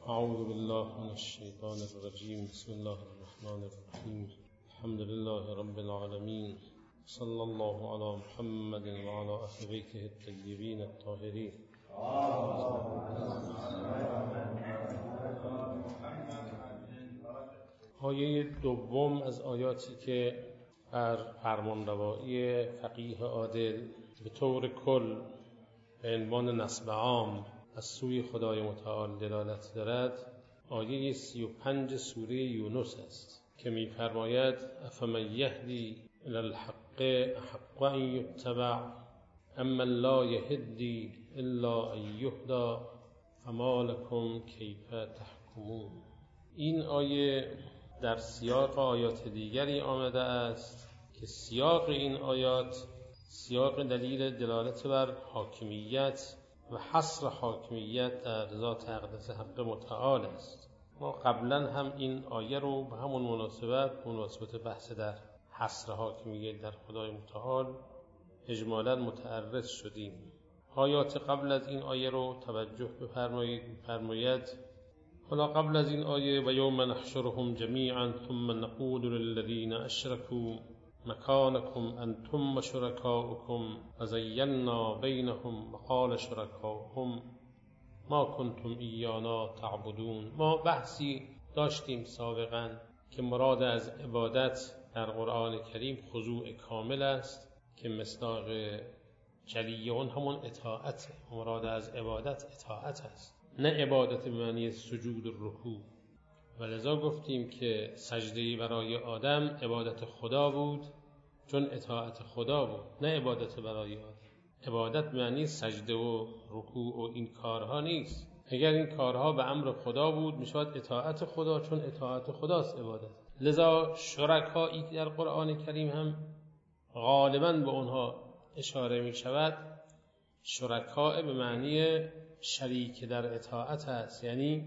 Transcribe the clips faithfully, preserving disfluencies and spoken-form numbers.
اعوذ بالله من الشیطان الرجیم. بسم الله الرحمن الرحیم. الحمد لله رب العالمین. صلی الله علی محمد و علی اهل بیته الطیبین الطاهرین. آیه دوم از آیاتی که بر فرمانروایی فقیه عادل به طور کل به عنوان نصب عام از سوی خدای متعال دلالت دارد، آیه سی و پنج سوره یونس است که می‌فرماید افمن یهدی الی الحق احق ان یتبع اما لا یهدی الا ان یهدی فما لکم کیف تحکمون. این آیه در سیاق آیات دیگری آمده است که سیاق این آیات سیاق دلیل دلالت بر حاکمیت و حصر حاکمیت در ذات اقدس حق متعال است. ما قبلا هم این آیه رو به همون مناسبت مناسبت بحث در حصر حاکمیت در خدای متعال اجمالا متعرض شدیم. آیات قبل از این آیه رو توجه بفرمایید. فرماید حالا قبل از این آیه و یوم نحشرهم جمیعا ثم نقول للذین اشرکوا مکانکم انتم و شرکاؤکم و زینا بینهم و قال شرکاؤهم ما کنتم ایانا تعبدون. ما بحثی داشتیم سابقا که مراد از عبادت در قرآن کریم خضوع کامل است که مصداق جلی اون همون اطاعت. مراد از عبادت اطاعت است، نه عبادت به معنی سجود و رکوع. و لذا گفتیم که سجده برای آدم عبادت خدا بود چون اطاعت خدا بود، نه عبادت برای آدم. عبادت به معنی سجده و رکوع و این کارها نیست. اگر این کارها به امر خدا بود میشود اطاعت خدا، چون اطاعت خداست عبادت. لذا شرکایی که در قرآن کریم هم غالباً به اونها اشاره می شود، شرکاء به معنی شریک در اطاعت است، یعنی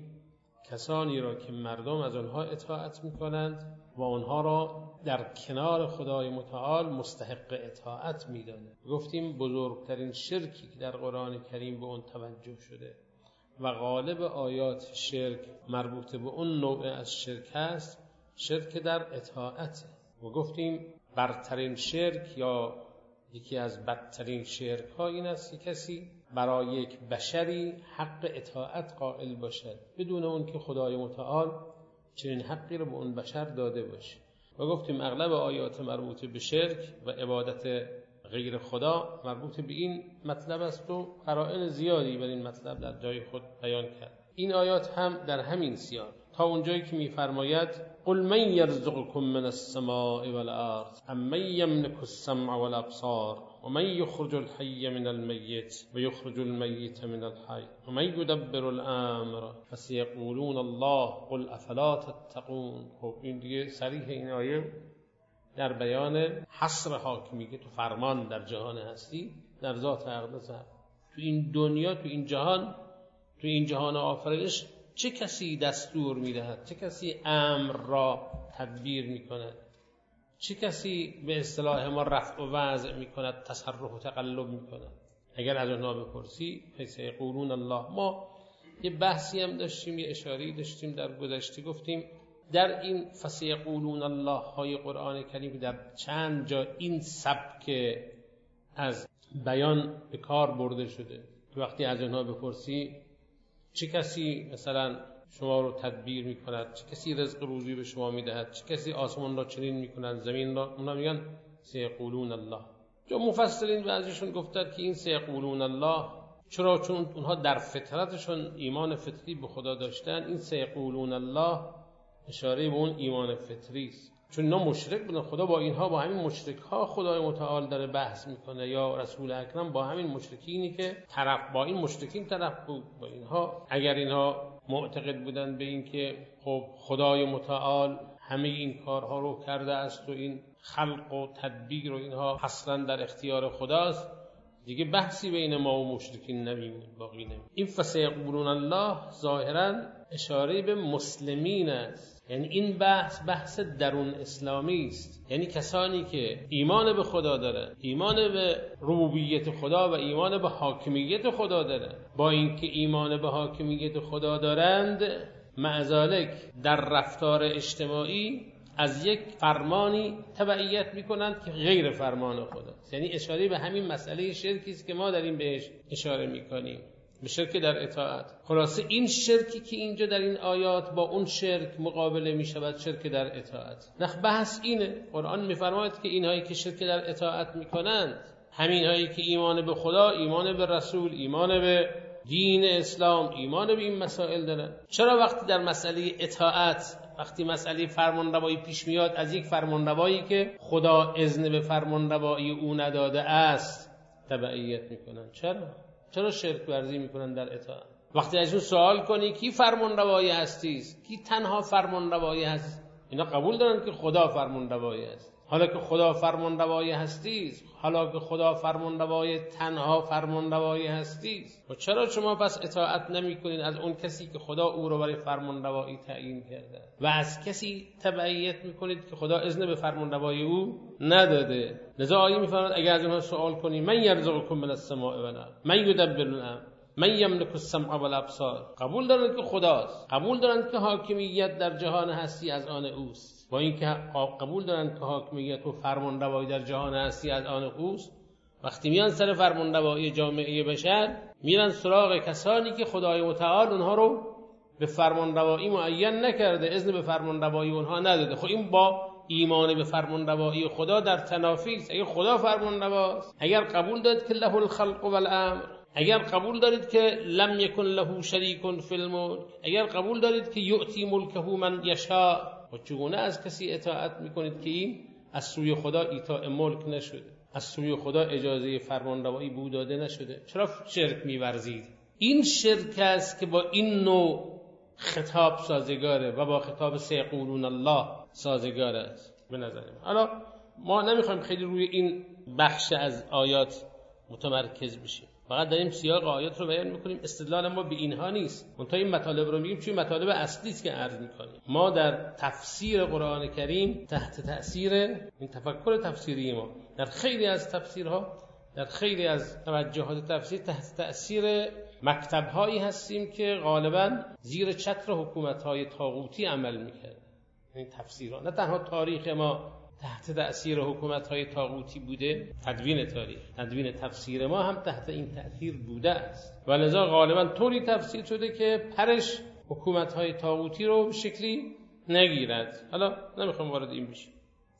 کسانی را که مردم از آنها اطاعت می‌کنند و آنها را در کنار خدای متعال مستحق اطاعت می‌دانند. گفتیم بزرگترین شرکی که در قرآن کریم به اون توجه شده و غالب آیات شرک مربوط به اون نوع از شرک است، شرک در اطاعت. و گفتیم برترین شرک یا یکی از بدترین شرک ها این است که کسی برای یک بشری حق اطاعت قائل باشد بدون اون که خدای متعال چنین حقی رو به اون بشر داده باشه. و گفتیم اغلب آیات مربوط به شرک و عبادت غیر خدا مربوط به این مطلب است و قرائن زیادی بر این مطلب در جای خود بیان کرد. این آیات هم در همین سیاق تا اونجایی که می‌فرماید قل من یرزقکم من السماء والارض امن یملک السمع والابصار و من یخرج الحی من المیت و یخرج المیت من الحی و من یدبر الامر فسیقولون الله قل افلا تتقون. خب این دیگه صریح این آیه در بیان حصر حاکمیت و فرمان در جهان هستی در ذات اقدس. تو این دنیا، تو این جهان، تو این جهان آفرینش چه کسی دستور می‌دهد؟ چه کسی امر را تدبیر می‌کند؟ چه کسی به اصطلاح ما رفع و وضع می‌کند، تصرف و تقلب می‌کند؟ اگر از اونها بپرسی فسیقولون الله. ما یه بحثی هم داشتیم، یه اشاره‌ای داشتیم در گذشته، گفتیم در این فسیقولون الله های قرآن کریم در چند جا این سبک از بیان به کار برده شده. وقتی از اونها بپرسی چه کسی مثلا شما رو تدبیر میکند، چه کسی رزق روزی به شما میدهد، چه کسی آسمان را چنین میکند، زمین را، اونا میگن سیقولون الله. جو مفسرین بعضیشون گفتند که این سیقولون الله چرا؟ چون اونها در فطرتشون ایمان فطری به خدا داشتن. این سیقولون الله اشاره به اون ایمان فطری است، چون اینا مشرک بودن. خدا با اینها، با همین مشرک ها خدای متعال داره بحث میکنه، یا رسول اکرم با همین مشرکینی که طرف با این مشرکین طرف بود با اینها. اگر اینها معتقد بودن به این که خب خدای متعال همه این کارها رو کرده است و این خلق و تدبیر و اینها حصرا در اختیار خداست، دیگه بحثی بین ما و مشرکین نمیمونه، باقی نمیمونه. این فسیقولون الله ظاهرا اشاره به مسلمین است، یعنی این بحث بحث درون اسلامی است، یعنی کسانی که ایمان به خدا دارن، ایمان به ربوبیت خدا و ایمان به حاکمیت خدا دارن، با اینکه ایمان به حاکمیت خدا دارند مع ذالک در رفتار اجتماعی از یک فرمانی تبعیت میکنند که غیر فرمان خداست. یعنی اشاره به همین مسئله شرکی است که ما داریم بهش اشاره میکنیم، به شرک در اطاعت. خلاصه این شرکی که اینجا در این آیات با اون شرک مقابله میشود شرک در اطاعت. نخ بحث اینه، قرآن میفرماید که اینهایی که شرک در اطاعت میکنند همین هایی که ایمان به خدا، ایمان به رسول، ایمان به دین اسلام، ایمان به این مسائل دارن. چرا وقتی در مسئله اطاعت، وقتی مسئله فرمانروایی پیش میاد، از یک فرمانروایی که خدا اذن به فرمانروایی او نداده است تبعیت میکنن؟ چرا؟ چرا شرک ورزی میکنن در اطاعت؟ وقتی ازشون سوال کنی کی فرمانروایی هستیست، کی تنها فرمانروایی هست، اینا قبول دارن که خدا فرمانروایی است. حالا که خدا فرمانروایی هستیست، حالا که خدا فرمانروای تنها فرمانروایی هستیست، و چرا شما پس اطاعت نمی‌کنید از اون کسی که خدا او رو برای فرمانروایی تعیین کرده و از کسی تبعیت میکنید که خدا اذن به فرمانروایی او نداده؟ لذا آیه میفرماید اگر از اونها سوال کنی من یرزقکم من السماء و الارض من یدبر الامر من یملک السمع والابصار، قبول دارند که خداست، قبول دارند که حاکمیت در جهان هستی از آن اوست. با اینکه قبول دارند که حاکمیت و فرمانروایی در جهان هستی از آن اوست، وقتی میان سر فرمانروایی جامعه بشر میرن سراغ کسانی که خدای متعال اونها رو به فرمانروایی معین نکرده، اذن به فرمانروایی اونها نداده. خب این با ایمان به فرمانروایی خدا در تنافی است. اگر خدا فرمانرواست، اگر قبول دارید که له الخلق والامر، اگر قبول دارید که لم یکن له شریک فی الملک، اگر قبول دارید که یؤتی ملکه من یشاء، و چگونه از کسی اطاعت میکنید که این از سوی خدا ایتاء ملک نشده، از سوی خدا اجازه فرمانروایی به او داده نشده؟ چرا شرک می‌ورزید؟ این شرک است که با این نوع خطاب سازگاره و با خطاب سیقولون الله سازگار است به نظر من. حالا ما نمیخوایم خیلی روی این بخش از آیات متمرکز بشیم، فقط داریم سیاق آیات رو بیان میکنیم. استدلال ما به اینها نیست، منتها این مطالب رو میگیم چون مطالب اصلی است که عرض میکنیم. ما در تفسیر قرآن کریم تحت تأثیر این تفکر تفسیری ما در خیلی از تفسیرها، در خیلی از توجهات تفسیر تحت تأثیر مکتب‌هایی هستیم که غالباً زیر چتر حکومت‌های طاغوتی عمل می‌کردن. این تفسیرها، نه تنها تاریخ ما تحت تأثیر حکومت‌های طاغوتی بوده، تدوین تاریخ، تدوین تفسیر ما هم تحت این تأثیر بوده است، ولذا غالباً طوری تفسیر شده که پرش حکومت‌های طاغوتی رو به شکلی نگیرد. حالا نمیخوام وارد این بشیم.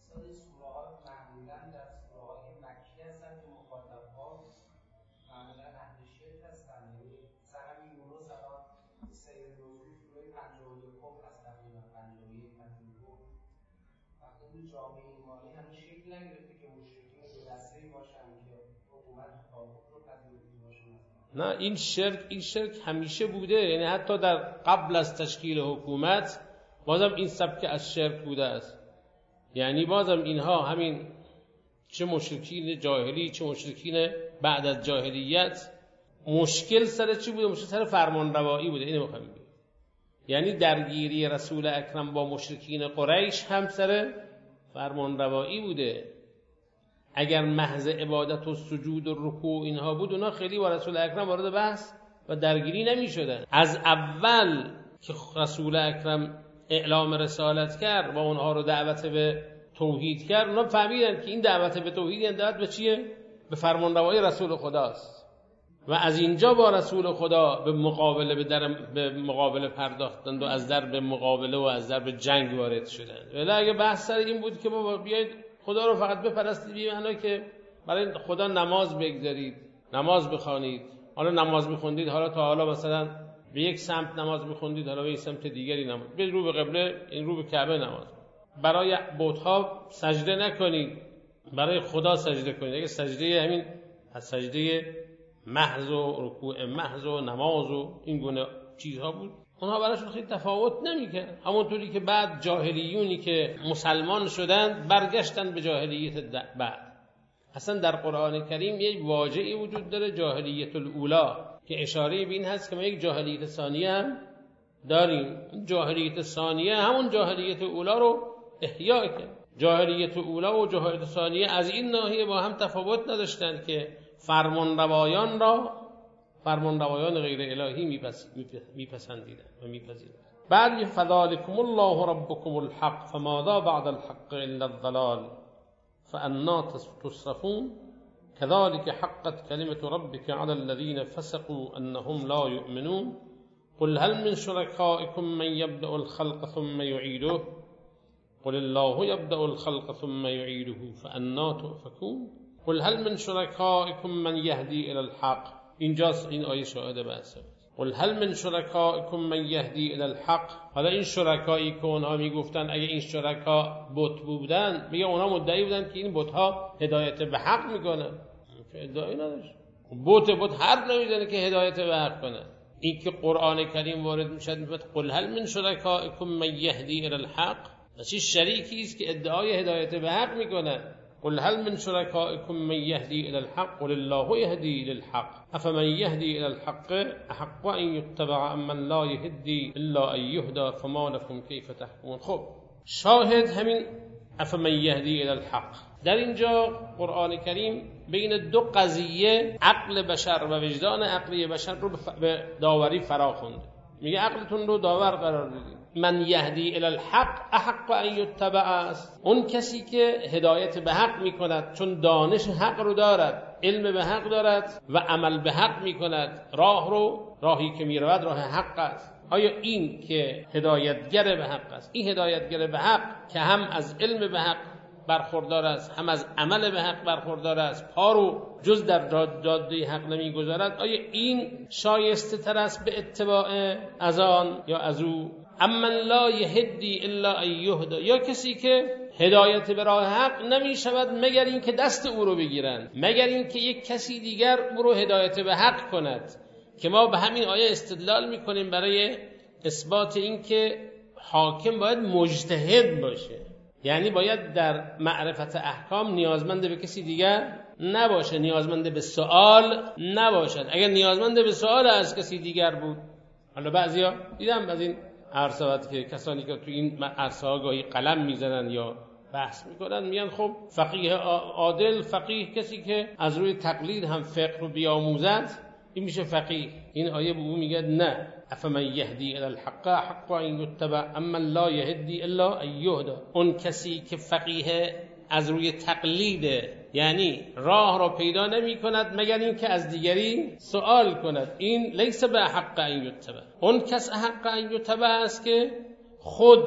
نه، این شرک این شرک همیشه بوده، یعنی حتی در قبل از تشکیل حکومت بازم این سبک از شرک بوده است. یعنی بازم اینها همین چه مشرکین جاهلی چه مشرکین بعد از جاهلیت مشکل سر چی بوده؟ مشکل سر فرمانروایی بوده. اینو میخوام بگم، یعنی درگیری رسول اکرم با مشرکین قریش هم سر فرمانروایی بوده. اگر محض عبادت و سجود و رکوع اینها بود، اونا خیلی با رسول اکرم وارد بحث و درگیری نمی شدن. از اول که رسول اکرم اعلام رسالت کرد و اونها رو دعوت به توحید کرد، اونا فهمیدن که این دعوت به توحید یعنی دعوت به چیه؟ به فرمانروایی رسول خداست. و از اینجا با رسول خدا به مقابله به در به مقابله پرداختند و از در به مقابله و از در به جنگ وارد شدند. ولی اگه بحث سر این بود که بابا بیاید خدا رو فقط بپرستید، به معنی که برای خدا نماز بگذارید، نماز بخوانید، حالا نماز میخوندید، حالا تا حالا مثلا به یک سمت نماز میخوندید، حالا به یک سمت دیگری نماز، به رو به قبله، این رو به کعبه نماز. برای بت‌ها سجده نکنید، برای خدا سجده کنید. اگه سجده همین از سجده محض و رکوع محض و نماز و این گونه چیزها بود، اونها براشون خیلی تفاوت نمی‌کرد. همونطوری که بعد جاهلیونی که مسلمان شدند برگشتن به جاهلیت بعد، اصلا در قرآن کریم یک واژه‌ای وجود داره، جاهلیت الاولا، که اشاره به این هست که ما یک جاهلیت ثانیه هم داریم. جاهلیت ثانیه همون جاهلیت اولا رو احیا کرد. جاهلیت اولا و جاهلیت ثانیه از این ناحیه با هم تفاوت نداشتند که فرمانروایان را فرمانروایان غیر الهی میپسندیدند و میپذیرند. بعد فذلکم الله ربکم الحق فماذا بعد الحق الا الضلال فأنا تصرفون كذلك حقت كلمة ربك على الذين فسقوا أنهم لا يؤمنون قل هل من شركائكم من يبدأ الخلق ثم يعيده قل الله يبدأ الخلق ثم يعيده فأنا تؤفكون قل هل من شركائكم من يهدي إلى الحق. اینجاست این آیه شاهد بحثه. قل هل من شركائكم من يهدي إلى الحق. حالا این شرکایی که اونها میگفتن اگه این شرکا بت بودن، میگه اونها مدعی بودن که این بت‌ها هدایت به حق میکنن، که ادعایی نداشت. بت بت حرف نمیزنه که هدایت به حق کنه. این که قرآن کریم وارد میشد میگه قل هل من شركائكم من يهدي إلى الحق، چی شریکی است که ادعای هدایت به حق میکنه. قل هل من شركائكم من يهدي إلى الحق قل الله يهدي للحق أفمن يهدي إلى الحق أحق أن يتبع أمن لا يهدي إلا أن يهدى فما لكم كيف تحكمون. خب شاهد همین أفمن يهدي إلى الحق. در اینجا قرآن کریم بین دو قضیه عقل بشر و وجدان عقلی بشر رو به داوری فرا خونده. میگه عقلتون رو داور قرار بدید. من یهدی الی الحق احق ان یتبع است، اون کسی که هدایت به حق میکند چون دانش حق رو دارد، علم به حق دارد و عمل به حق میکند، راه رو راهی که میرود راه حق است. آیا این که هدایتگر به حق است، این هدایتگر به حق که هم از علم به حق برخوردار است هم از عمل به حق برخوردار است، پا رو جز در جاده حق نمیگذارد، آیا این شایسته تر است به اتباع از آن یا از او؟ امن لا یهدی الا ان یهدی، یا کسی که هدایت به راه حق نمی شود مگر این که دست او رو بگیرند، مگر این که یک کسی دیگر او رو هدایت به حق کند. که ما به همین آیه استدلال میکنیم برای اثبات این که حاکم باید مجتهد باشه، یعنی باید در معرفت احکام نیازمند به کسی دیگر نباشه، نیازمند به سوال نباشد. اگر نیازمند به سوال از کسی دیگر بود، حالا بعضیا دیدم از این عرصات که کسانی که تو این عرصه ها گاهی قلم میزنن یا بحث میکنن میگن خب فقیه عادل، فقیه کسی که از روی تقلید هم فقه رو بیاموزد، این میشه فقیه. این آیه به او میگه نه، افمن یهدی الی الحق حق ان یتبع اما لا یهدی الا ان یهدی. اون کسی که فقیه از روی تقلیده، یعنی راه را پیدا نمی کند مگر این که از دیگری سوال کند، این لیس به حق ان یتبع. اون کس حق ان یتبع است که خود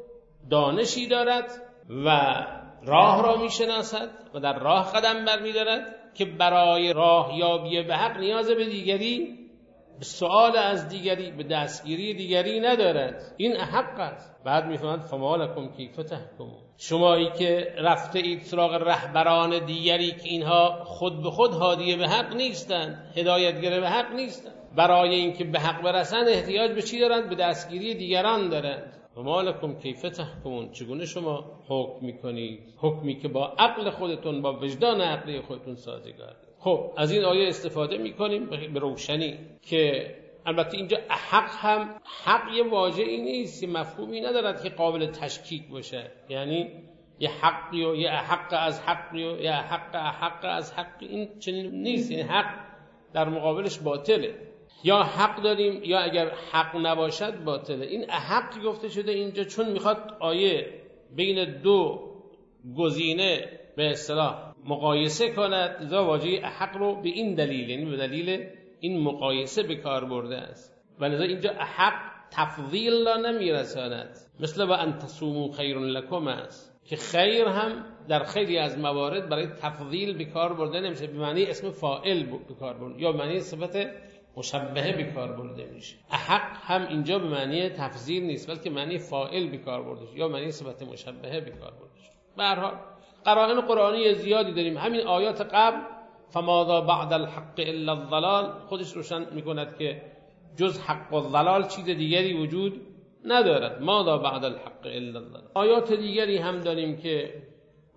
دانشی دارد و راه را می شناسد و در راه قدم بر می دارد که برای راه یابی به حق نیاز به دیگری، به سوال از دیگری، به دستگیری دیگری ندارد. این حق است. بعد میفهمند فما لکم کیف تحکمون، شمایی که رفته اید سراغ رهبران دیگری که اینها خود به خود هادی به حق نیستند، هدایتگر به حق نیستند، برای اینکه به حق برسند احتیاج به چی دارند؟ به دستگیری دیگران دارند. فما لکم کیف تحکمون، چگونه شما حکم میکنید؟ حکمی که با عقل خودتون، با وجدان عقلی خودتون سازگار. خب از این آیه استفاده میکنیم به روشنی که البته اینجا حق هم حق یه واژه‌ای نیست، یه مفهومی ندارد که قابل تشکیک باشه، یعنی یه حقی و یه حق از حقی و یه حق حق از حقی، این چنین نیست. این حق در مقابلش باطله، یا حق داریم یا اگر حق نباشد باطله. این حق گفته شده اینجا چون میخواد آیه بین دو گزینه به اصطلاح مقایسه کند، لذا واژه حق رو به این دلیل، یعنی به دلیل این مقایسه به کار برده است. ولذا اینجا حق تفضیل را نمیرساند، مثل با ان تصوموا خیر لکم است که خیر هم در خیلی از موارد برای تفضیل به کار برده نمیشه، به معنی اسم فاعل به کار برده یا به معنی صفت مشبهه به کار برده میشه. حق هم اینجا به معنی تفضیل نیست، بلکه معنی فاعل به کار برده یا معنی صفت مشبهه به کار برده. به هر حال قرائن قرآنی زیادی داریم. همین آیات قبل فماذا بعد الحق الا الضلال خودش روشن میکند که جز حق و ضلال چیز دیگری وجود ندارد. ماذا بعد الحق الا الضلال. آیات دیگری هم داریم که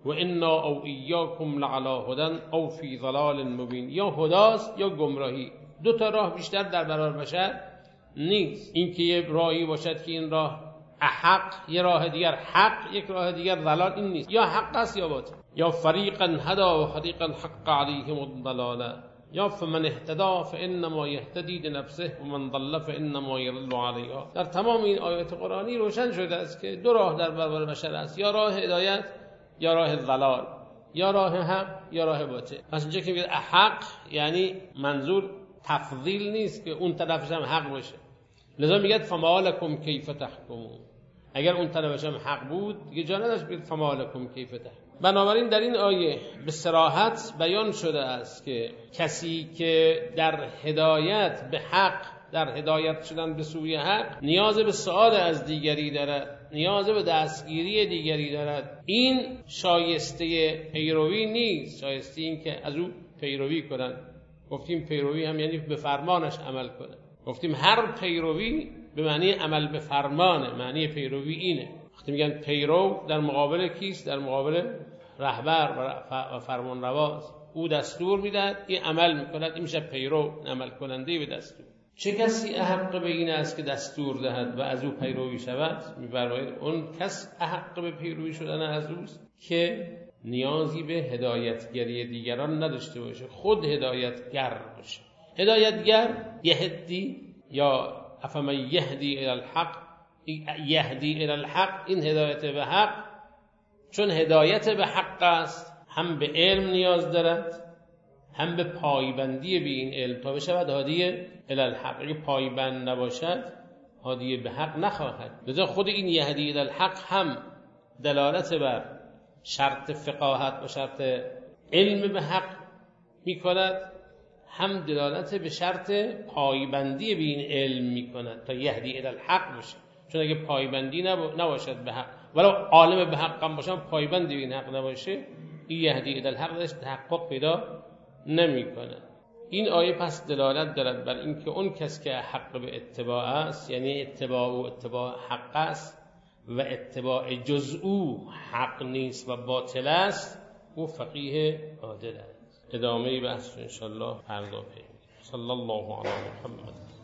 و انا او ایاکم لعلی هدی او فی ضلال مبین، یا هداست یا گمراهی. دو تا راه بیشتر در برابر بشر نیست. این که یه راهی باشد که این راه احق، یه راه دیگر حق، یک راه دیگر ضلال، این نیست. یا حق است یا باطل. یا فریقا هدا و فریقا حق علیهم الضلاله، یا فمن اهتدى فانما یهتدی لنفسه و من ضل فانما یضل علیها. در تمام این آیات قرآنی روشن شده است که دو راه در برابر بشر است، یا راه هدایت یا راه ضلال، یا راه حق یا راه باطل. پس اینجا که میگه حق یعنی منظور تفضیل نیست که اون طرفش هم حق باشه، لذا میگه فما لکم کیف تحکمون. اگر اون طرفش هم حق بود دیگه جا نداشت بگید فما لکم کیف تحکمون. بنابراین در این آیه به صراحت بیان شده است که کسی که در هدایت به حق، در هدایت شدن به سوی حق، نیاز به سؤال از دیگری دارد، نیاز به دستگیری دیگری دارد. این شایسته پیروی نیست، شایسته این که از او پیروی کنند. گفتیم پیروی هم یعنی به فرمانش عمل کنند. گفتیم هر پیروی به معنی عمل به فرمانه. معنی پیروی اینه. وقتی میگن پیرو در مقابل کیست؟ در مقابل رهبر و فرمان رواست. او دستور میدهد، این عمل میکند، این میشه پیرو، عمل کننده به دستور. چه کسی احق به این است که دستور دهد و از او پیروی شود؟ می‌فرماید اون کس احق به پیروی شدن از اوست که نیازی به هدایتگری دیگران نداشته باشه، خود هدایتگر باشه. هدایتگر یهدی یا افمن یهدی الی الحق، یهدی الی الحق، این هدایت به حق، چون هدایت به حق است هم به علم نیاز دارد هم به پایبندی به این علم تا بشود هادی الی الحق. اگه پایبند نباشد هادی به حق نخواهد. لذا خود این یهدی الی الحق هم دلالت بر شرط فقاهت و شرط علم به حق می کند، هم دلالت به شرط پایبندی به این علم می کند تا یهدی الی الحق باشه. چون اگه پایبندی نباشد به حق، ولو عالم به حق هم باشم، پایبندی به این حق نباشه، این یهدی الی الحق درش تحقق پیدا نمی کند. این آیه پس دلالت دارد بر اینکه اون کس که حق به اتباع است، یعنی اتباع و اتباع حق است و اتباع جز او حق نیست و باطل است، او فقیه عادل است. ادامه بحث انشاءالله فردا پیش. صلی الله علی محمد.